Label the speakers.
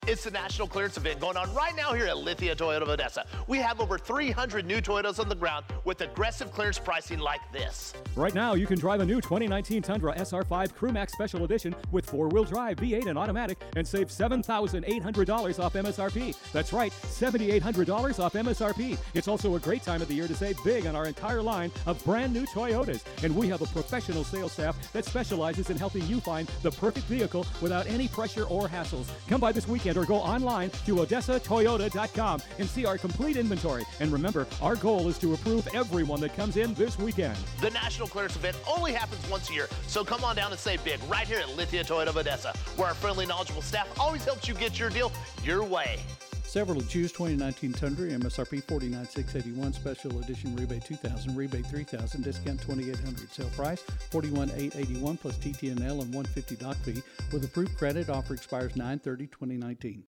Speaker 1: It's the national clearance event going on right now here at Lithia Toyota of Odessa. We have over 300 new Toyotas on the ground with aggressive clearance pricing like this.
Speaker 2: Right now, you can drive a new 2019 Tundra SR5 Crewmax Special Edition with four-wheel drive, V8, and automatic and save $7,800 off MSRP. That's right, $7,800 off MSRP. It's also a great time of the year to save big on our entire line of brand new Toyotas. And we have a professional sales staff that specializes in helping you find the perfect vehicle without any pressure or hassles. Come by this weekend or go online to OdessaToyota.com and see our complete inventory. And remember, our goal is to approve everyone that comes in this weekend.
Speaker 1: The national clearance event only happens once a year, so come on down and save big right here at Lithia Toyota of Odessa, where our friendly, knowledgeable staff always helps you get your deal your way.
Speaker 3: Several to choose: 2019 Tundra, MSRP $49,681, Special Edition rebate $2,000, rebate $3,000, discount $2,800, sale price $41,881 plus TTNL and $150 doc fee. With approved credit, offer expires 9/30/2019.